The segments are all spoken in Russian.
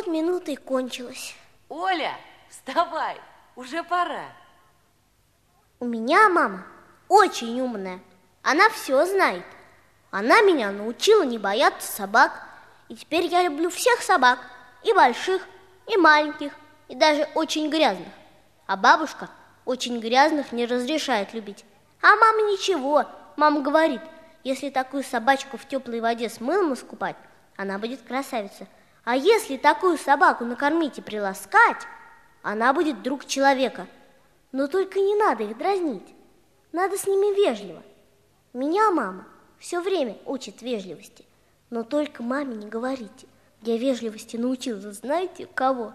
Вот минута и кончилась. Оля, вставай, уже пора. У меня мама очень умная. Она все знает. Она меня научила не бояться собак. И теперь я люблю всех собак. И больших, и маленьких, и даже очень грязных. А бабушка очень грязных не разрешает любить. А мама ничего. Мама говорит, если такую собачку в теплой воде с мылом искупать, она будет красавица. А если такую собаку накормить и приласкать, она будет друг человека. Но только не надо их дразнить. Надо с ними вежливо. Меня мама все время учит вежливости. Но только маме не говорите. Я вежливости научилась, знаете, кого?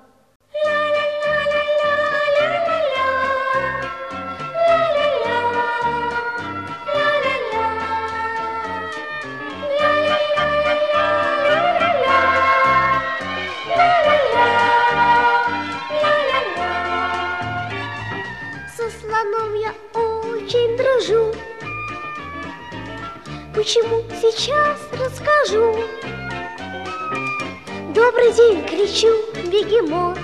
Со слоном я очень дружу. Почему, сейчас расскажу. Добрый день, кричу, бегемот.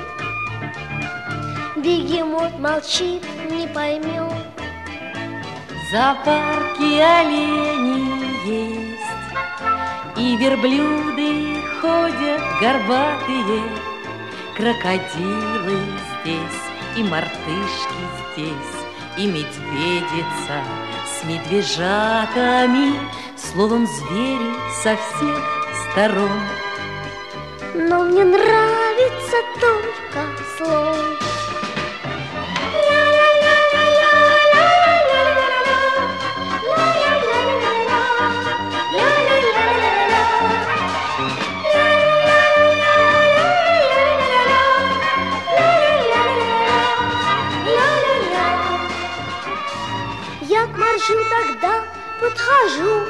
Бегемот молчит, не поймет. В зоопарке олени есть, и верблюды ходят горбатые, крокодилы здесь, и мартышки здесь, и медведица с медвежатами, словом, звери со всех сторон. Но мне нравится только слон. Я к моржу тогда подхожу.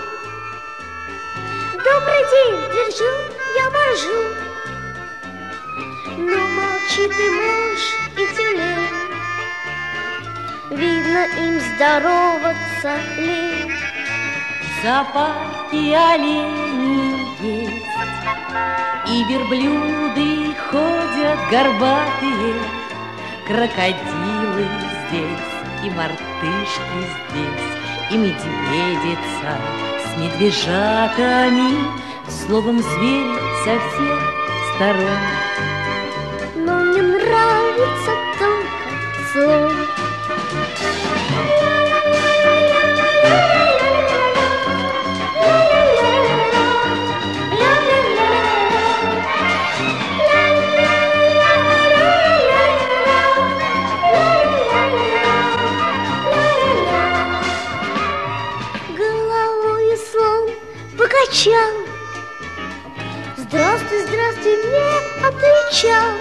Добрый день, держу я моржу. Но молчит и муж, и тюлень. Видно, им здороваться лень. В зоопарке олени есть, и верблюды ходят горбатые, крокодилы здесь, и мартышки здесь, и медведица с медвежатами, словом, звери со всех сторон. Но мне нравится только слон. Головой слон покачал. Здравствуй, здравствуй, мне отвечал.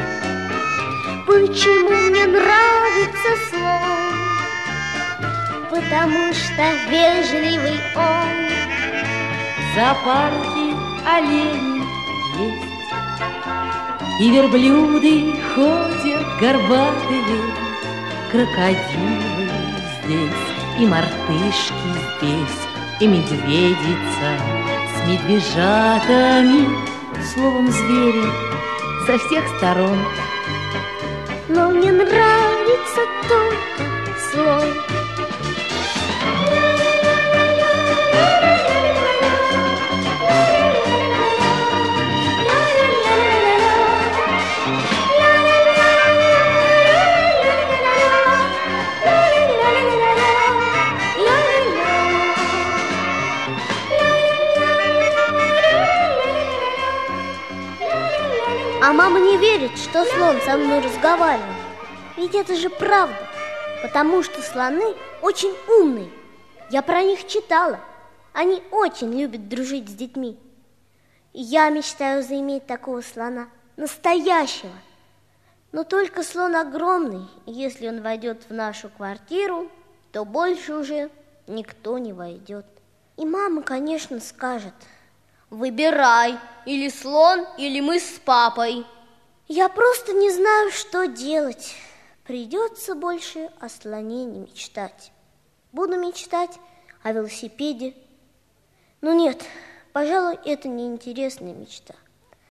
Почему мне нравится слон? Потому что вежливый он. В зоопарке олени есть, и верблюды ходят горбатые, крокодилы здесь, и мартышки здесь, и медведица с медвежатами, словом, звери со всех сторон. Но мне нравится только слон. А мама не верит, что слон со мной разговаривает. Ведь это же правда. Потому что слоны очень умные. Я про них читала. Они очень любят дружить с детьми. И я мечтаю заиметь такого слона. Настоящего. Но только слон огромный. И если он войдет в нашу квартиру, то больше уже никто не войдет. И мама, конечно, скажет: выбирай, или слон, или мы с папой. Я просто не знаю, что делать. Придется больше о слоне не мечтать. Буду мечтать о велосипеде. Но нет, пожалуй, это неинтересная мечта.